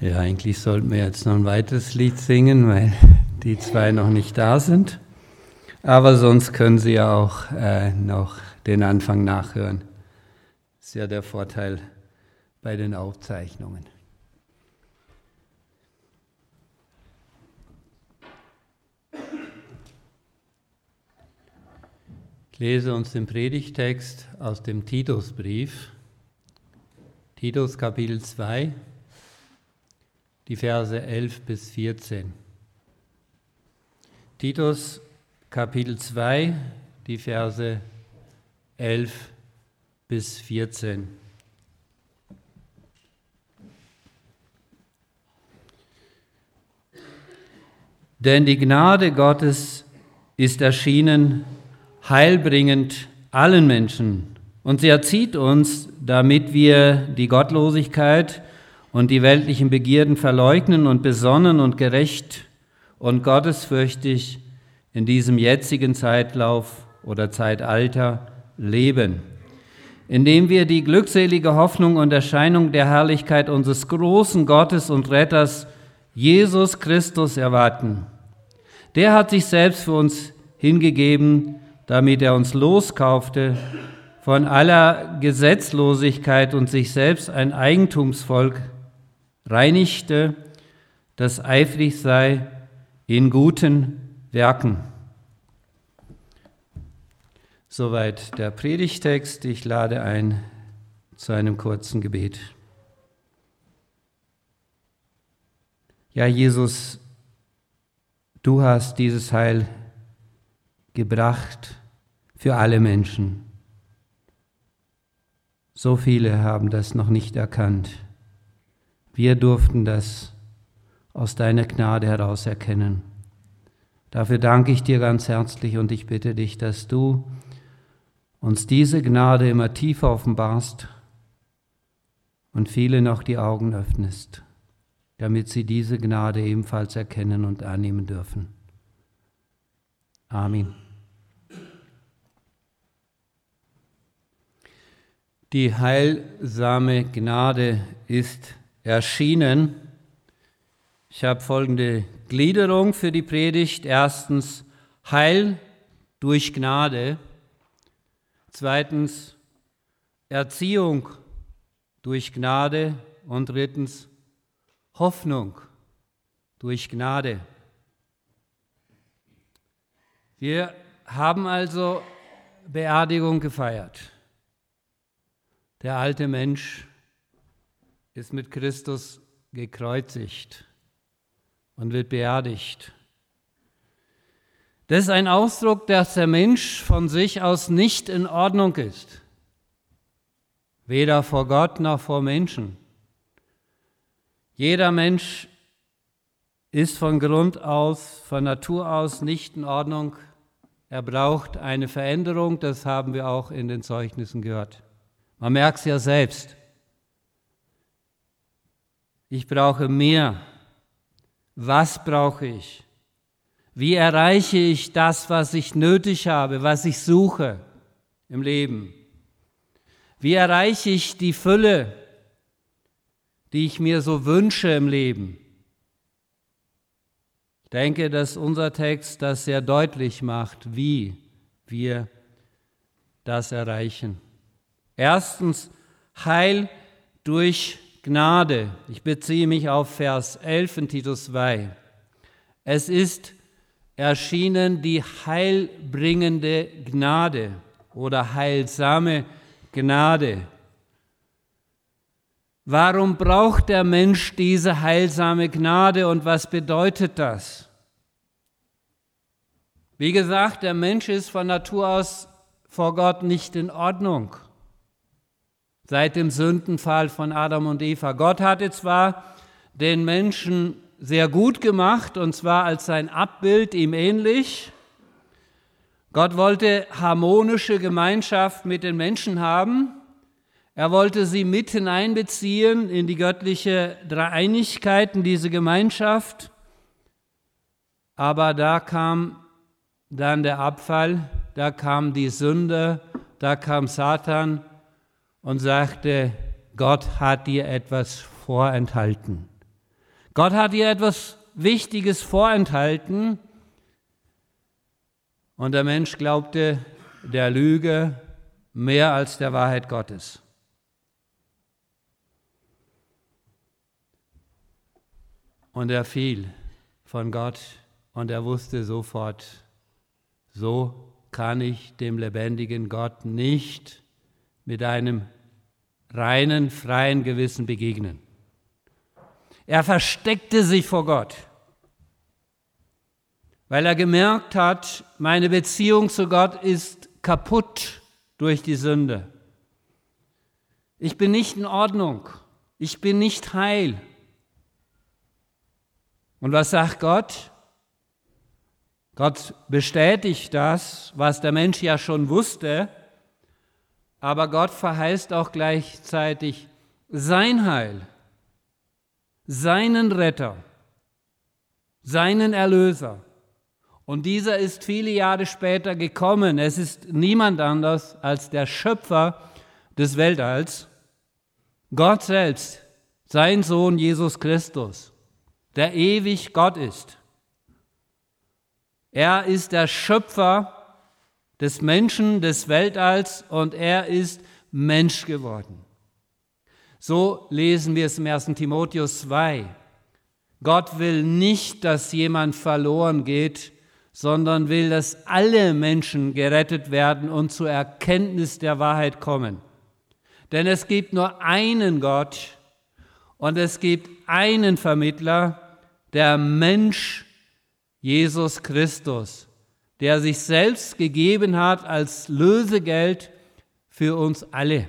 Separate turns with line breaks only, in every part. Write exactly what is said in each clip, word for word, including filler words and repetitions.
Ja, eigentlich sollten wir jetzt noch ein weiteres Lied singen, weil die zwei noch nicht da sind. Aber sonst können Sie ja auch äh, noch den Anfang nachhören. Das ist ja der Vorteil bei den Aufzeichnungen. Ich lese uns den Predigtext aus dem Titusbrief, Titus Kapitel zwei, die Verse elf bis vierzehn. Titus Kapitel zwei, die Verse elf bis vierzehn. Denn die Gnade Gottes ist erschienen, heilbringend allen Menschen, und sie erzieht uns, damit wir die Gottlosigkeit und die weltlichen Begierden verleugnen und besonnen und gerecht und gottesfürchtig in diesem jetzigen Zeitlauf oder Zeitalter leben, indem wir die glückselige Hoffnung und Erscheinung der Herrlichkeit unseres großen Gottes und Retters Jesus Christus erwarten. Der hat sich selbst für uns hingegeben, damit er uns loskaufte von aller Gesetzlosigkeit und sich selbst ein Eigentumsvolk reinigte, das eifrig sei in guten Werken. Soweit der Predigtext. Ich lade ein zu einem kurzen Gebet. Ja, Jesus, du hast dieses Heil gebracht für alle Menschen. So viele haben das noch nicht erkannt. Wir durften das aus deiner Gnade heraus erkennen. Dafür danke ich dir ganz herzlich und ich bitte dich, dass du uns diese Gnade immer tiefer offenbarst und viele noch die Augen öffnest, damit sie diese Gnade ebenfalls erkennen und annehmen dürfen. Amen. Die heilsame Gnade ist erschienen. Ich habe folgende Gliederung für die Predigt. Erstens, Heil durch Gnade. Zweitens, Erziehung durch Gnade. Und drittens, Hoffnung durch Gnade. Wir haben also Beerdigung gefeiert. Der alte Mensch ist mit Christus gekreuzigt und wird beerdigt. Das ist ein Ausdruck, dass der Mensch von sich aus nicht in Ordnung ist, weder vor Gott noch vor Menschen. Jeder Mensch ist von Grund aus, von Natur aus nicht in Ordnung. Er braucht eine Veränderung, das haben wir auch in den Zeugnissen gehört. Man merkt es ja selbst. Ich brauche mehr. Was brauche ich? Wie erreiche ich das, was ich nötig habe, was ich suche im Leben? Wie erreiche ich die Fülle, die ich mir so wünsche im Leben? Ich denke, dass unser Text das sehr deutlich macht, wie wir das erreichen. Erstens, Heil durch Gnade. Ich beziehe mich auf Vers elf in Titus zwei. Es ist erschienen die heilbringende Gnade oder heilsame Gnade. Warum braucht der Mensch diese heilsame Gnade und was bedeutet das? Wie gesagt, der Mensch ist von Natur aus vor Gott nicht in Ordnung. Seit dem Sündenfall von Adam und Eva. Gott hatte zwar den Menschen sehr gut gemacht, und zwar als sein Abbild ihm ähnlich. Gott wollte harmonische Gemeinschaft mit den Menschen haben. Er wollte sie mit hineinbeziehen in die göttliche Dreieinigkeit, in diese Gemeinschaft. Aber da kam dann der Abfall, da kam die Sünde, da kam Satan und sagte, Gott hat dir etwas vorenthalten. Gott hat ihr etwas Wichtiges vorenthalten und der Mensch glaubte der Lüge mehr als der Wahrheit Gottes. Und er fiel von Gott und er wusste sofort, so kann ich dem lebendigen Gott nicht mit einem reinen, freien Gewissen begegnen. Er versteckte sich vor Gott, weil er gemerkt hat, meine Beziehung zu Gott ist kaputt durch die Sünde. Ich bin nicht in Ordnung, ich bin nicht heil. Und was sagt Gott? Gott bestätigt das, was der Mensch ja schon wusste, aber Gott verheißt auch gleichzeitig sein Heil, seinen Retter, seinen Erlöser. Und dieser ist viele Jahre später gekommen. Es ist niemand anders als der Schöpfer des Weltalls, Gott selbst, sein Sohn Jesus Christus, der ewig Gott ist. Er ist der Schöpfer des Menschen, des Weltalls und er ist Mensch geworden. So lesen wir es im ersten Timotheus zwei. Gott will nicht, dass jemand verloren geht, sondern will, dass alle Menschen gerettet werden und zur Erkenntnis der Wahrheit kommen. Denn es gibt nur einen Gott und es gibt einen Vermittler, der Mensch Jesus Christus, der sich selbst gegeben hat als Lösegeld für uns alle.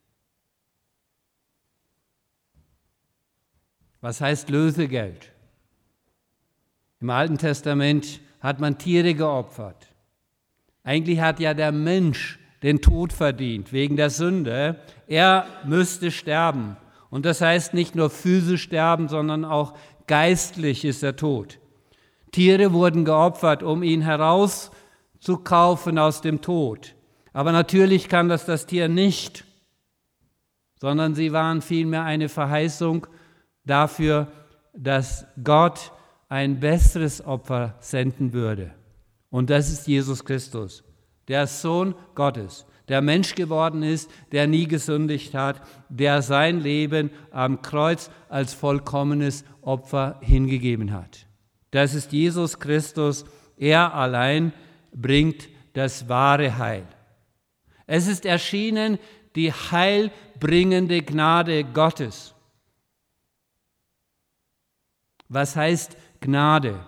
Was heißt Lösegeld? Im Alten Testament hat man Tiere geopfert. Eigentlich hat ja der Mensch den Tod verdient, wegen der Sünde. Er müsste sterben. Und das heißt nicht nur physisch sterben, sondern auch geistlich ist er tot. Tiere wurden geopfert, um ihn herauszukaufen aus dem Tod. Aber natürlich kann das das Tier nicht, sondern sie waren vielmehr eine Verheißung dafür, dass Gott ein besseres Opfer senden würde. Und das ist Jesus Christus, der Sohn Gottes, der Mensch geworden ist, der nie gesündigt hat, der sein Leben am Kreuz als vollkommenes Opfer hingegeben hat. Das ist Jesus Christus. Er allein bringt das wahre Heil. Es ist erschienen die heilbringende Gnade Gottes. Was heißt Gnade?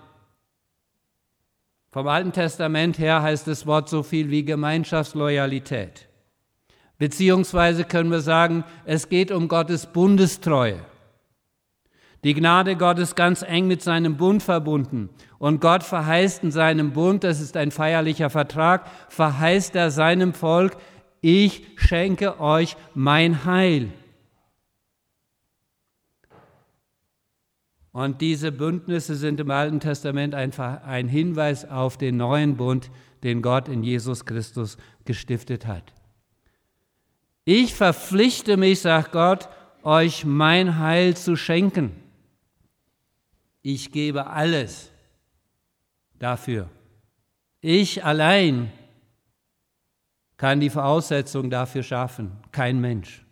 Vom Alten Testament her heißt das Wort so viel wie Gemeinschaftsloyalität. Beziehungsweise können wir sagen, es geht um Gottes Bundestreue. Die Gnade Gottes ganz eng mit seinem Bund verbunden. Und Gott verheißt in seinem Bund, das ist ein feierlicher Vertrag, verheißt er seinem Volk, ich schenke euch mein Heil. Und diese Bündnisse sind im Alten Testament einfach ein Hinweis auf den neuen Bund, den Gott in Jesus Christus gestiftet hat. Ich verpflichte mich, sagt Gott, euch mein Heil zu schenken. Ich gebe alles dafür. Ich allein kann die Voraussetzung dafür schaffen, kein Mensch.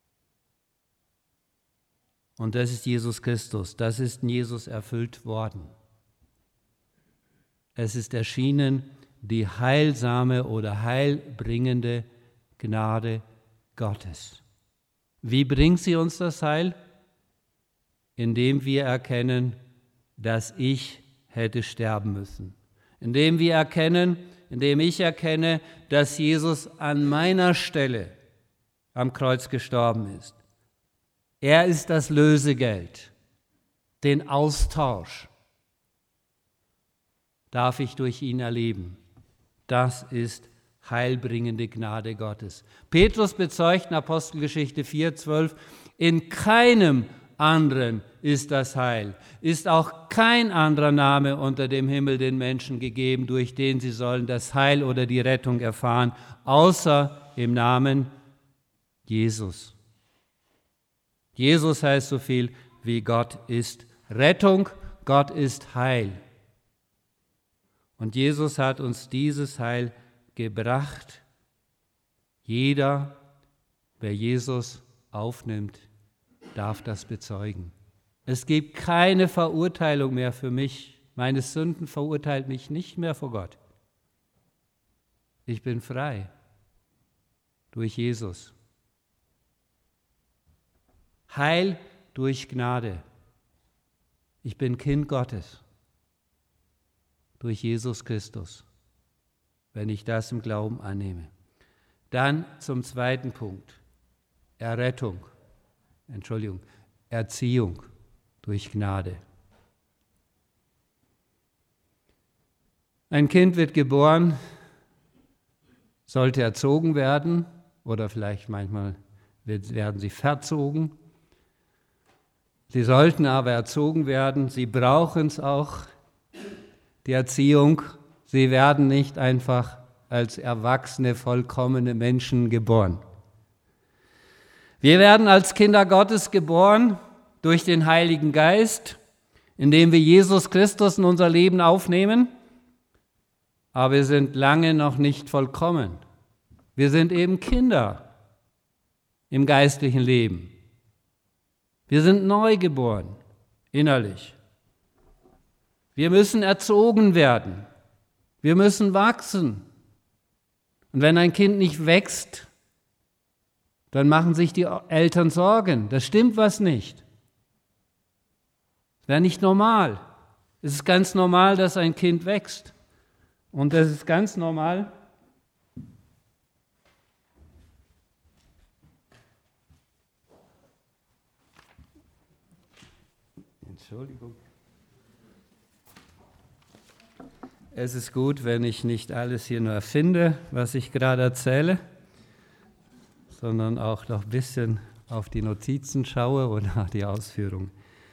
Und das ist Jesus Christus, das ist in Jesus erfüllt worden. Es ist erschienen die heilsame oder heilbringende Gnade Gottes. Wie bringt sie uns das Heil? Indem wir erkennen, dass ich hätte sterben müssen. Indem wir erkennen, indem ich erkenne, dass Jesus an meiner Stelle am Kreuz gestorben ist. Er ist das Lösegeld, den Austausch darf ich durch ihn erleben. Das ist heilbringende Gnade Gottes. Petrus bezeugt in Apostelgeschichte vier, zwölf, in keinem anderen ist das Heil, ist auch kein anderer Name unter dem Himmel den Menschen gegeben, durch den sie sollen das Heil oder die Rettung erfahren, außer im Namen Jesus. Jesus heißt so viel wie Gott ist Rettung, Gott ist Heil. Und Jesus hat uns dieses Heil gebracht. Jeder, wer Jesus aufnimmt, darf das bezeugen. Es gibt keine Verurteilung mehr für mich. Meine Sünden verurteilt mich nicht mehr vor Gott. Ich bin frei durch Jesus. Heil durch Gnade. Ich bin Kind Gottes durch Jesus Christus, wenn ich das im Glauben annehme. Dann zum zweiten Punkt. Errettung, Entschuldigung, Erziehung durch Gnade. Ein Kind wird geboren, sollte erzogen werden oder vielleicht manchmal werden sie verzogen. Sie sollten aber erzogen werden, sie brauchen es auch, die Erziehung. Sie werden nicht einfach als erwachsene, vollkommene Menschen geboren. Wir werden als Kinder Gottes geboren durch den Heiligen Geist, indem wir Jesus Christus in unser Leben aufnehmen, aber wir sind lange noch nicht vollkommen. Wir sind eben Kinder im geistlichen Leben. Wir sind neu geboren, innerlich. Wir müssen erzogen werden. Wir müssen wachsen. Und wenn ein Kind nicht wächst, dann machen sich die Eltern Sorgen. Da stimmt was nicht. Das wäre nicht normal. Es ist ganz normal, dass ein Kind wächst. Und das ist ganz normal, Entschuldigung. Es ist gut, wenn ich nicht alles hier nur erfinde, was ich gerade erzähle, sondern auch noch ein bisschen auf die Notizen schaue oder die Ausführung.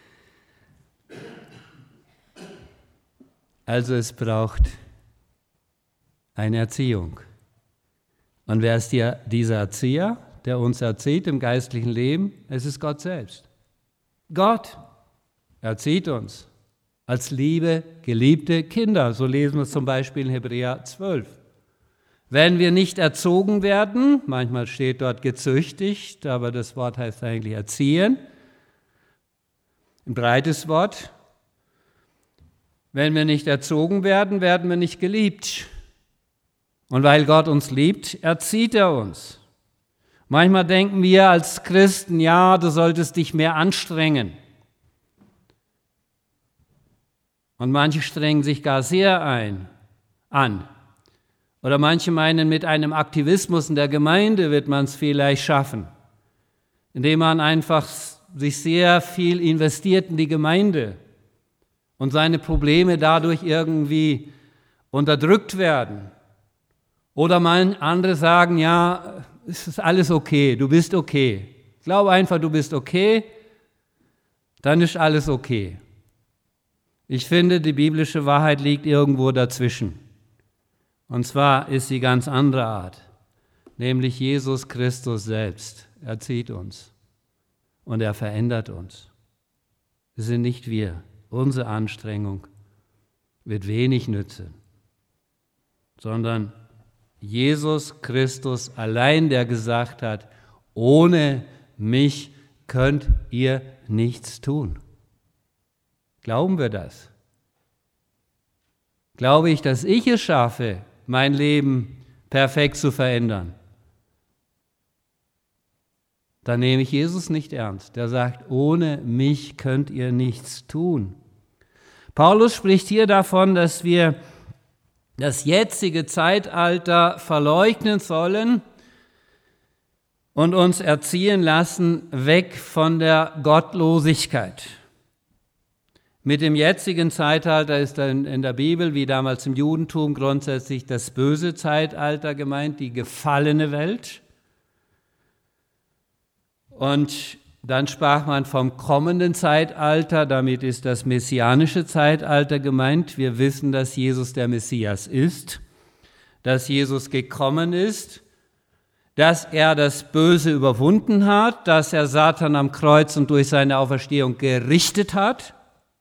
Also es braucht eine Erziehung. Und wer ist die, dieser Erzieher, der uns erzieht im geistlichen Leben? Es ist Gott selbst. Gott erzieht uns als liebe, geliebte Kinder. So lesen wir es zum Beispiel in Hebräer zwölf. Wenn wir nicht erzogen werden, manchmal steht dort gezüchtigt, aber das Wort heißt eigentlich erziehen, ein breites Wort. Wenn wir nicht erzogen werden, werden wir nicht geliebt. Und weil Gott uns liebt, erzieht er uns. Manchmal denken wir als Christen, ja, du solltest dich mehr anstrengen. Und manche strengen sich gar sehr ein, an. Oder manche meinen, mit einem Aktivismus in der Gemeinde wird man es vielleicht schaffen, indem man einfach sich sehr viel investiert in die Gemeinde und seine Probleme dadurch irgendwie unterdrückt werden. Oder man, andere sagen, ja, es ist alles okay, du bist okay. Ich glaube einfach, du bist okay, dann ist alles okay. Ich finde, die biblische Wahrheit liegt irgendwo dazwischen. Und zwar ist sie ganz anderer Art, nämlich Jesus Christus selbst erzieht uns und er verändert uns. Es sind nicht wir. Unsere Anstrengung wird wenig nützen, sondern Jesus Christus allein, der gesagt hat, ohne mich könnt ihr nichts tun. Glauben wir das? Glaube ich, dass ich es schaffe, mein Leben perfekt zu verändern? Dann nehme ich Jesus nicht ernst. Der sagt, ohne mich könnt ihr nichts tun. Paulus spricht hier davon, dass wir das jetzige Zeitalter verleugnen sollen und uns erziehen lassen, weg von der Gottlosigkeit. Mit dem jetzigen Zeitalter ist dann in der Bibel, wie damals im Judentum, grundsätzlich das böse Zeitalter gemeint, die gefallene Welt. Und dann sprach man vom kommenden Zeitalter, damit ist das messianische Zeitalter gemeint. Wir wissen, dass Jesus der Messias ist, dass Jesus gekommen ist, dass er das Böse überwunden hat, dass er Satan am Kreuz und durch seine Auferstehung gerichtet hat.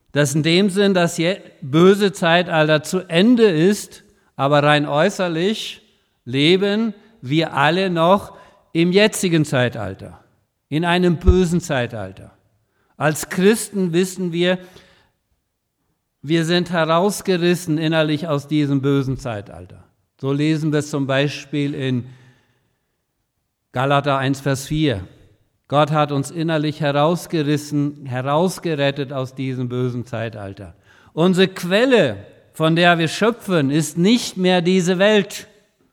dass in dem Sinn das böse Zeitalter zu Ende ist, aber rein äußerlich leben wir alle noch im jetzigen Zeitalter, in einem bösen Zeitalter. Als Christen wissen wir, wir sind herausgerissen innerlich aus diesem bösen Zeitalter. So lesen wir es zum Beispiel in Galater eins, Vers vier. Gott hat uns innerlich herausgerissen, herausgerettet aus diesem bösen Zeitalter. Unsere Quelle, von der wir schöpfen, ist nicht mehr diese Welt.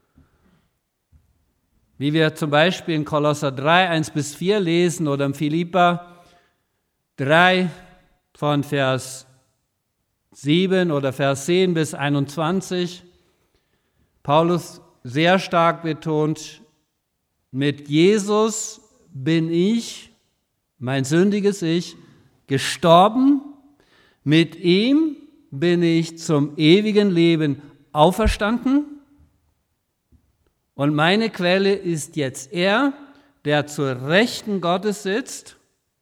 Wie wir zum Beispiel in Kolosser drei, eins bis vier lesen oder in Philipper drei von Vers sieben oder Vers zehn bis einundzwanzig. Paulus sehr stark betont, mit Jesus bin ich, mein sündiges Ich, gestorben, mit ihm bin ich zum ewigen Leben auferstanden und meine Quelle ist jetzt er, der zur Rechten Gottes sitzt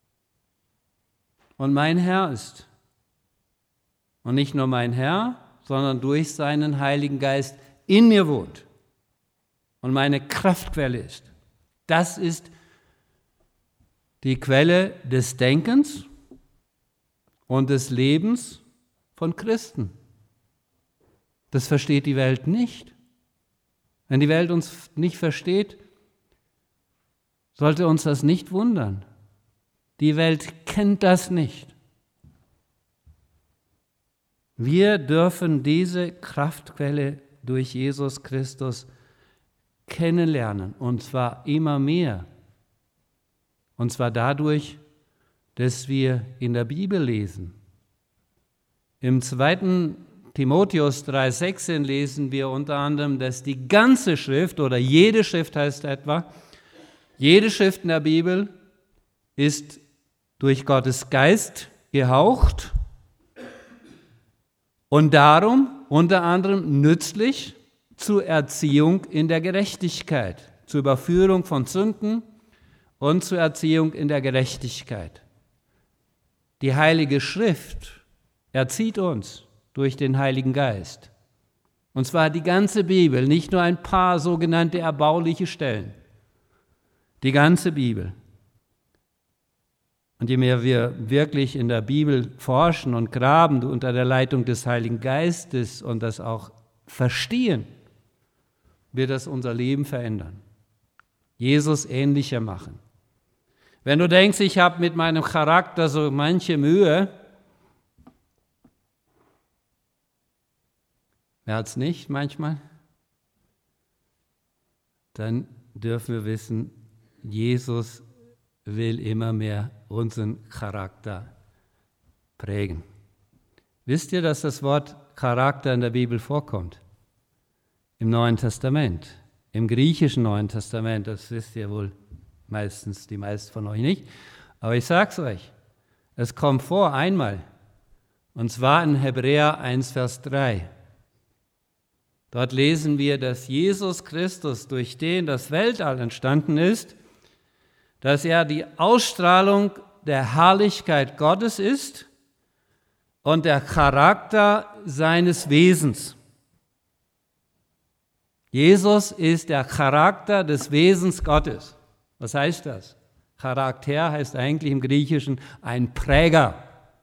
und mein Herr ist. Und nicht nur mein Herr, sondern durch seinen Heiligen Geist in mir wohnt und meine Kraftquelle ist. Das ist die Quelle des Denkens und des Lebens von Christen. Das versteht die Welt nicht. Wenn die Welt uns nicht versteht, sollte uns das nicht wundern. Die Welt kennt das nicht. Wir dürfen diese Kraftquelle durch Jesus Christus kennenlernen, und zwar immer mehr. Und zwar dadurch, dass wir in der Bibel lesen. Im zweiten Timotheus drei, sechzehn lesen wir unter anderem, dass die ganze Schrift, oder jede Schrift heißt etwa, jede Schrift in der Bibel ist durch Gottes Geist gehaucht und darum unter anderem nützlich zur Erziehung in der Gerechtigkeit, zur Überführung von Sünden und zur Erziehung in der Gerechtigkeit. Die Heilige Schrift erzieht uns durch den Heiligen Geist. Und zwar die ganze Bibel, nicht nur ein paar sogenannte erbauliche Stellen. Die ganze Bibel. Und je mehr wir wirklich in der Bibel forschen und graben unter der Leitung des Heiligen Geistes und das auch verstehen, wird das unser Leben verändern. Jesus ähnlicher machen. Wenn du denkst, ich habe mit meinem Charakter so manche Mühe, wer hat es nicht manchmal? Dann dürfen wir wissen, Jesus will immer mehr unseren Charakter prägen. Wisst ihr, dass das Wort Charakter in der Bibel vorkommt? Im Neuen Testament, im griechischen Neuen Testament, das wisst ihr wohl meistens, die meisten von euch nicht, aber ich sage es euch, es kommt vor einmal, und zwar in Hebräer eins, Vers drei. Dort lesen wir, dass Jesus Christus, durch den das Weltall entstanden ist, dass er die Ausstrahlung der Herrlichkeit Gottes ist und der Charakter seines Wesens. Jesus ist der Charakter des Wesens Gottes. Was heißt das? Charakter heißt eigentlich im Griechischen ein Präger.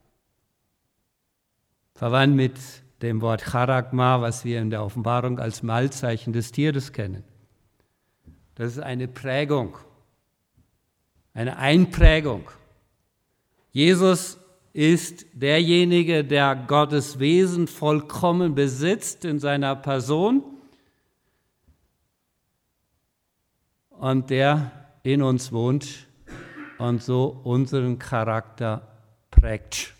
Verwandt mit dem Wort Charagma, was wir in der Offenbarung als Malzeichen des Tieres kennen. Das ist eine Prägung, eine Einprägung. Jesus ist derjenige, der Gottes Wesen vollkommen besitzt in seiner Person und der in uns wohnt und so unseren Charakter prägt.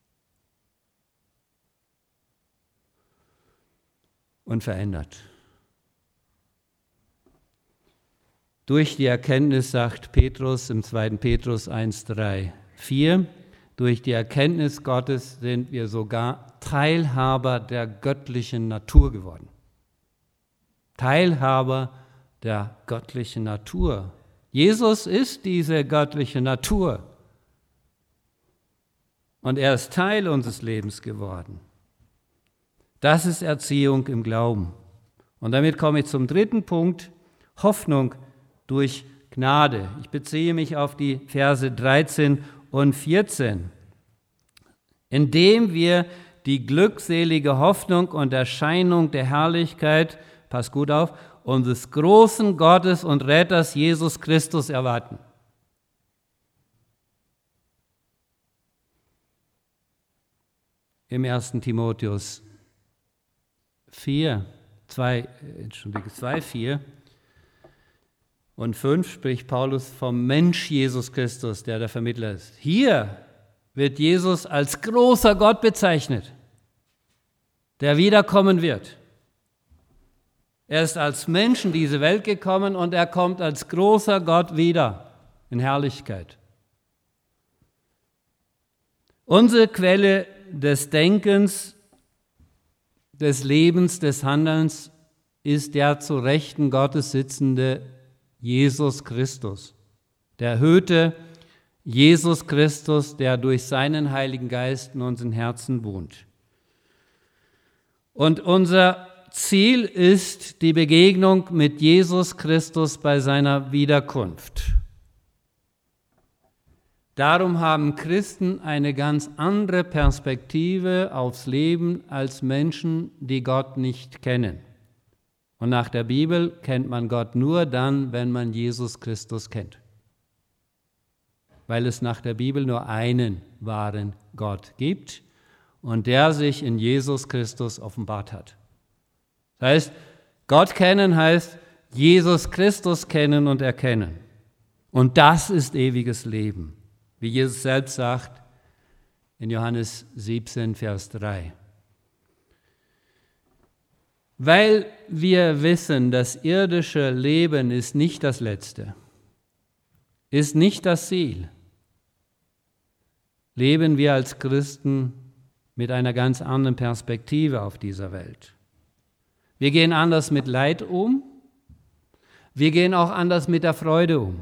Und verändert. Durch die Erkenntnis, sagt Petrus im zweiten Petrus eins, drei, vier, durch die Erkenntnis Gottes sind wir sogar Teilhaber der göttlichen Natur geworden. Teilhaber der göttlichen Natur. Jesus ist diese göttliche Natur. und er ist Teil unseres Lebens geworden. Das ist Erziehung im Glauben. Und damit komme ich zum dritten Punkt, Hoffnung durch Gnade. Ich beziehe mich auf die Verse dreizehn und vierzehn. Indem wir die glückselige Hoffnung und Erscheinung der Herrlichkeit, pass gut auf, unseres großen Gottes und Retters Jesus Christus erwarten. Im ersten Timotheus vier, zwei, Entschuldige, zwei, vier und fünf spricht Paulus vom Mensch Jesus Christus, der der Vermittler ist. Hier wird Jesus als großer Gott bezeichnet, der wiederkommen wird. Er ist als Mensch in diese Welt gekommen und er kommt als großer Gott wieder in Herrlichkeit. Unsere Quelle des Denkens, des Lebens, des Handelns ist der zu Rechten Gottes sitzende Jesus Christus, der erhöhte Jesus Christus, der durch seinen Heiligen Geist in unseren Herzen wohnt. Und unser Ziel ist die Begegnung mit Jesus Christus bei seiner Wiederkunft. Darum haben Christen eine ganz andere Perspektive aufs Leben als Menschen, die Gott nicht kennen. Und nach der Bibel kennt man Gott nur dann, wenn man Jesus Christus kennt. Weil es nach der Bibel nur einen wahren Gott gibt und der sich in Jesus Christus offenbart hat. Das heißt, Gott kennen heißt Jesus Christus kennen und erkennen. Und das ist ewiges Leben, wie Jesus selbst sagt in Johannes siebzehn, Vers drei. Weil wir wissen, das irdische Leben ist nicht das Letzte, ist nicht das Ziel, leben wir als Christen mit einer ganz anderen Perspektive auf dieser Welt. Wir gehen anders mit Leid um, wir gehen auch anders mit der Freude um.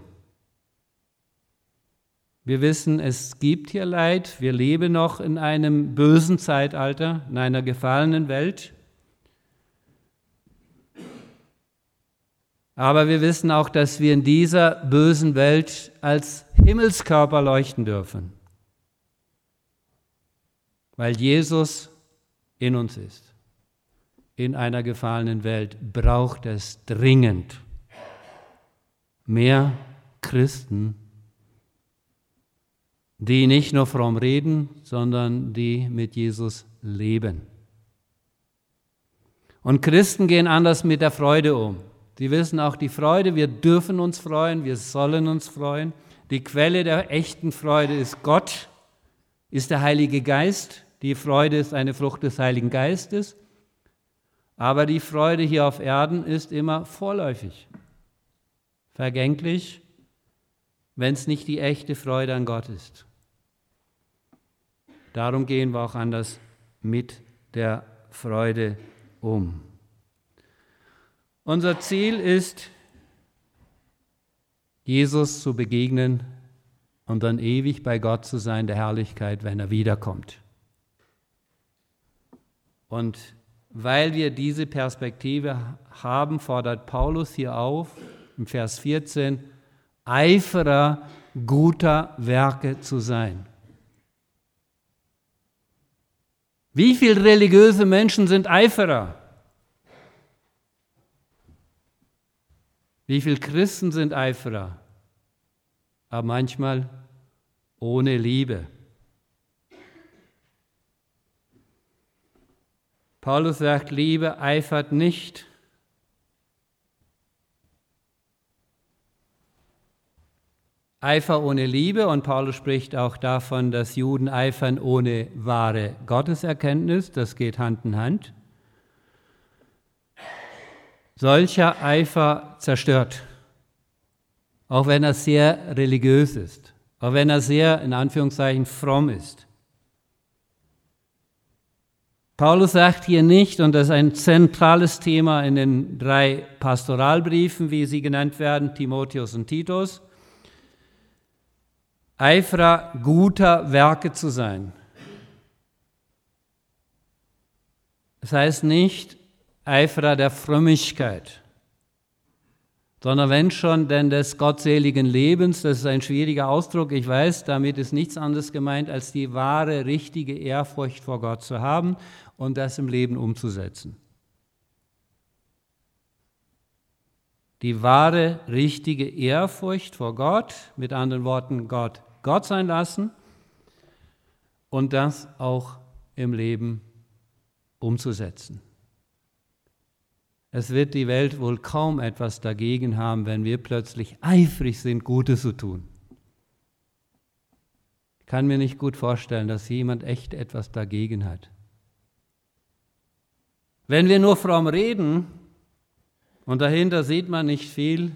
Wir wissen, es gibt hier Leid, wir leben noch in einem bösen Zeitalter, in einer gefallenen Welt. Aber wir wissen auch, dass wir in dieser bösen Welt als Himmelskörper leuchten dürfen, weil Jesus in uns ist. In einer gefallenen Welt braucht es dringend mehr Christen, die nicht nur fromm reden, sondern die mit Jesus leben. Und Christen gehen anders mit der Freude um. Sie wissen auch die Freude, wir dürfen uns freuen, wir sollen uns freuen. Die Quelle der echten Freude ist Gott, ist der Heilige Geist. Die Freude ist eine Frucht des Heiligen Geistes. Aber die Freude hier auf Erden ist immer vorläufig, vergänglich, wenn es nicht die echte Freude an Gott ist. Darum gehen wir auch anders mit der Freude um. Unser Ziel ist, Jesus zu begegnen und dann ewig bei Gott zu sein, der Herrlichkeit, wenn er wiederkommt. Und weil wir diese Perspektive haben, fordert Paulus hier auf, im Vers vierzehn, Eiferer guter Werke zu sein. Wie viele religiöse Menschen sind Eiferer? Wie viele Christen sind Eiferer? Aber manchmal ohne Liebe. Paulus sagt, Liebe eifert nicht. Eifer ohne Liebe, und Paulus spricht auch davon, dass Juden eifern ohne wahre Gotteserkenntnis, das geht Hand in Hand. Solcher Eifer zerstört, auch wenn er sehr religiös ist, auch wenn er sehr, in Anführungszeichen, fromm ist. Paulus sagt hier nicht, und das ist ein zentrales Thema in den drei Pastoralbriefen, wie sie genannt werden, Timotheus und Titus, Eiferer guter Werke zu sein. Das heißt nicht Eiferer der Frömmigkeit, sondern wenn schon, denn des gottseligen Lebens, das ist ein schwieriger Ausdruck, ich weiß, damit ist nichts anderes gemeint, als die wahre, richtige Ehrfurcht vor Gott zu haben und das im Leben umzusetzen. Die wahre, richtige Ehrfurcht vor Gott, mit anderen Worten, Gott Gott sein lassen und das auch im Leben umzusetzen. Es wird die Welt wohl kaum etwas dagegen haben, wenn wir plötzlich eifrig sind, Gutes zu tun. Ich kann mir nicht gut vorstellen, dass jemand echt etwas dagegen hat. Wenn wir nur fromm reden und dahinter sieht man nicht viel,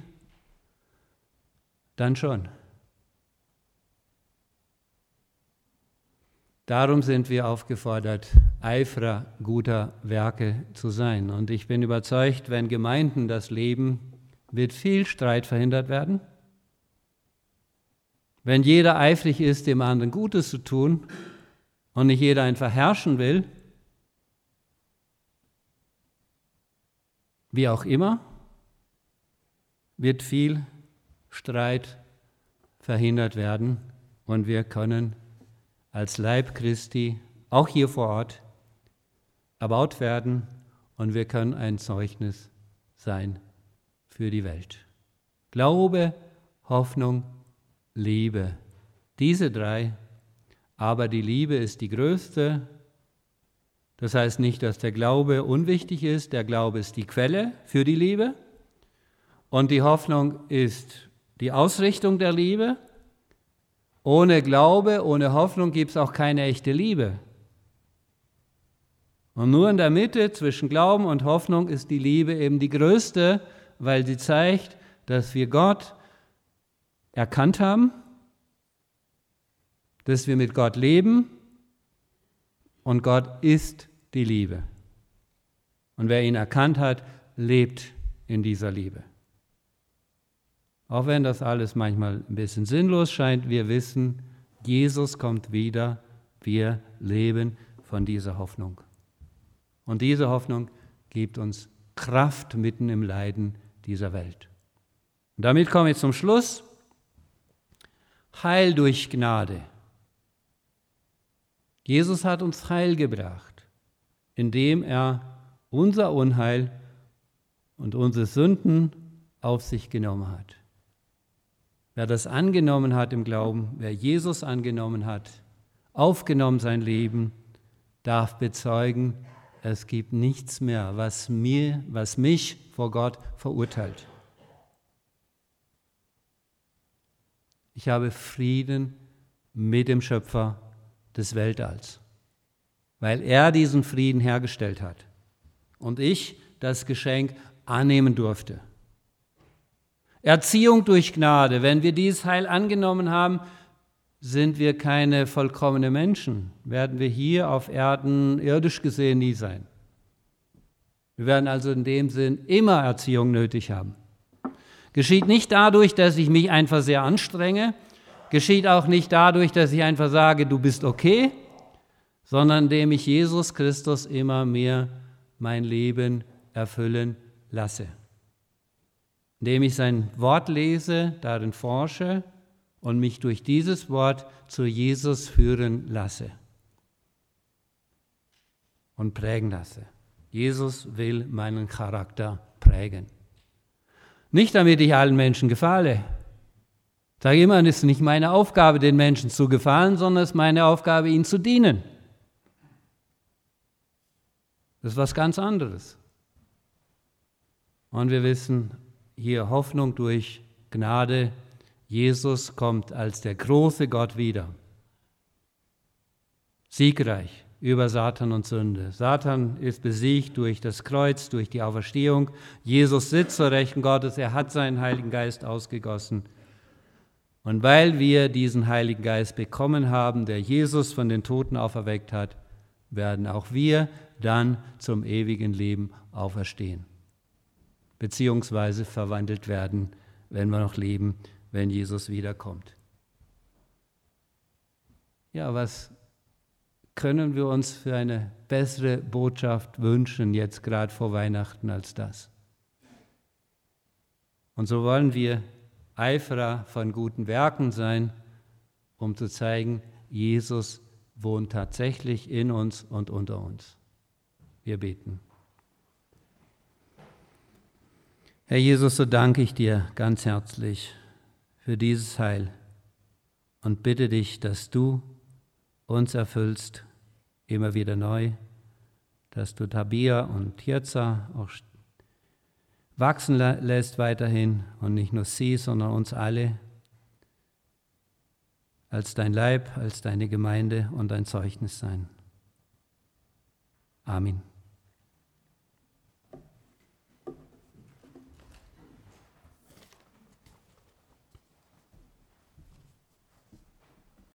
dann schon. Darum sind wir aufgefordert, Eiferer guter Werke zu sein. Und ich bin überzeugt, wenn Gemeinden das leben, wird viel Streit verhindert werden. Wenn jeder eifrig ist, dem anderen Gutes zu tun und nicht jeder ihn verherrschen will, wie auch immer, wird viel Streit verhindert werden und wir können als Leib Christi, auch hier vor Ort, erbaut werden und wir können ein Zeugnis sein für die Welt. Glaube, Hoffnung, Liebe. Diese drei, aber die Liebe ist die größte. Das heißt nicht, dass der Glaube unwichtig ist. Der Glaube ist die Quelle für die Liebe und die Hoffnung ist die Ausrichtung der Liebe. Ohne Glaube, ohne Hoffnung gibt es auch keine echte Liebe. Und nur in der Mitte zwischen Glauben und Hoffnung ist die Liebe eben die größte, weil sie zeigt, dass wir Gott erkannt haben, dass wir mit Gott leben und Gott ist die Liebe. Und wer ihn erkannt hat, lebt in dieser Liebe. Auch wenn das alles manchmal ein bisschen sinnlos scheint, wir wissen, Jesus kommt wieder, wir leben von dieser Hoffnung. Und diese Hoffnung gibt uns Kraft mitten im Leiden dieser Welt. Und damit komme ich zum Schluss. Heil durch Gnade. Jesus hat uns Heil gebracht, indem er unser Unheil und unsere Sünden auf sich genommen hat. Wer das angenommen hat im Glauben, wer Jesus angenommen hat, aufgenommen sein Leben, darf bezeugen, es gibt nichts mehr, was mir, was mich vor Gott verurteilt. Ich habe Frieden mit dem Schöpfer des Weltalls, weil er diesen Frieden hergestellt hat und ich das Geschenk annehmen durfte. Erziehung durch Gnade. Wenn wir dieses Heil angenommen haben, sind wir keine vollkommenen Menschen. Werden wir hier auf Erden irdisch gesehen nie sein. Wir werden also in dem Sinn immer Erziehung nötig haben. Geschieht nicht dadurch, dass ich mich einfach sehr anstrenge, geschieht auch nicht dadurch, dass ich einfach sage, du bist okay, sondern indem ich Jesus Christus immer mehr mein Leben erfüllen lasse. Indem ich sein Wort lese, darin forsche und mich durch dieses Wort zu Jesus führen lasse und prägen lasse. Jesus will meinen Charakter prägen. Nicht, damit ich allen Menschen gefalle. Ich sage immer, es ist nicht meine Aufgabe, den Menschen zu gefallen, sondern es ist meine Aufgabe, ihnen zu dienen. Das ist was ganz anderes. Und wir wissen, hier Hoffnung durch Gnade. Jesus kommt als der große Gott wieder. Siegreich über Satan und Sünde. Satan ist besiegt durch das Kreuz, durch die Auferstehung. Jesus sitzt zur Rechten Gottes, er hat seinen Heiligen Geist ausgegossen. Und weil wir diesen Heiligen Geist bekommen haben, der Jesus von den Toten auferweckt hat, werden auch wir dann zum ewigen Leben auferstehen. Beziehungsweise verwandelt werden, wenn wir noch leben, wenn Jesus wiederkommt. Ja, was können wir uns für eine bessere Botschaft wünschen, jetzt gerade vor Weihnachten, als das? Und so wollen wir Eiferer von guten Werken sein, um zu zeigen, Jesus wohnt tatsächlich in uns und unter uns. Wir beten. Herr Jesus, so danke ich dir ganz herzlich für dieses Heil und bitte dich, dass du uns erfüllst, immer wieder neu, dass du Tabia und Tirza auch wachsen lässt weiterhin und nicht nur sie, sondern uns alle als dein Leib, als deine Gemeinde und ein Zeugnis sein. Amen.